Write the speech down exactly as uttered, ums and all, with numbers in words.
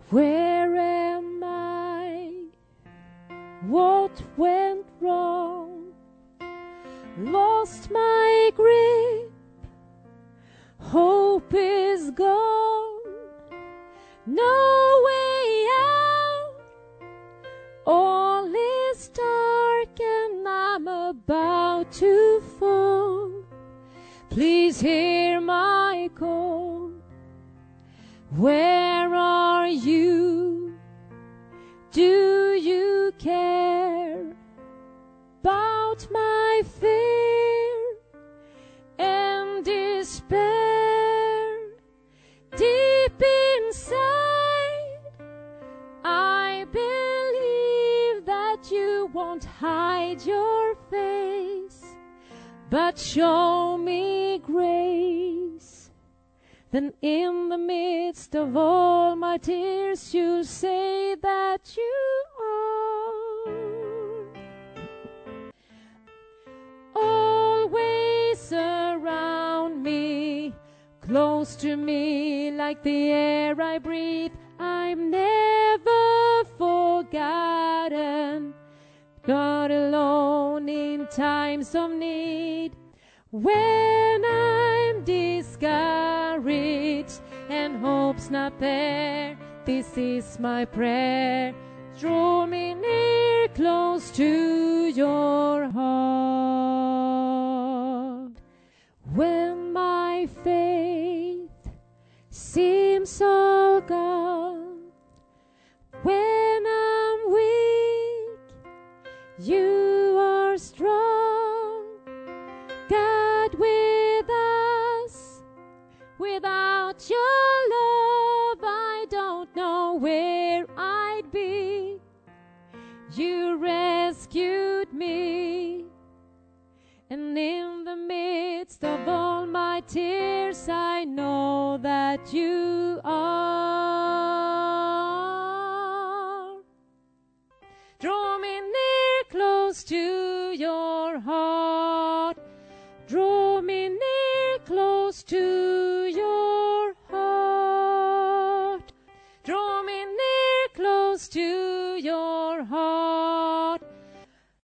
Where am I? What went wrong? Lost my grip. Hope is gone. No way out. All is dark and I'm about to fall. Please hear my call. Where are you? Do you care about my fear and despair? Deep inside, I believe that you won't hide your face, but show me grace. Then in the midst of all my tears, you'll say that you are always around me, close to me like the air I breathe. I'm never forgotten, not alone in times of need. When I'm discouraged and hope's not there, this is my prayer. Draw me near, close to your heart. When my faith seems all gone, when I'm weak, you are strong. God with us, without your love, I don't know where I'd be. You rescued me, and in the midst of all my tears, I know that you are. Draw me near, close to your heart. Draw me near, close to your heart. Draw me near, close to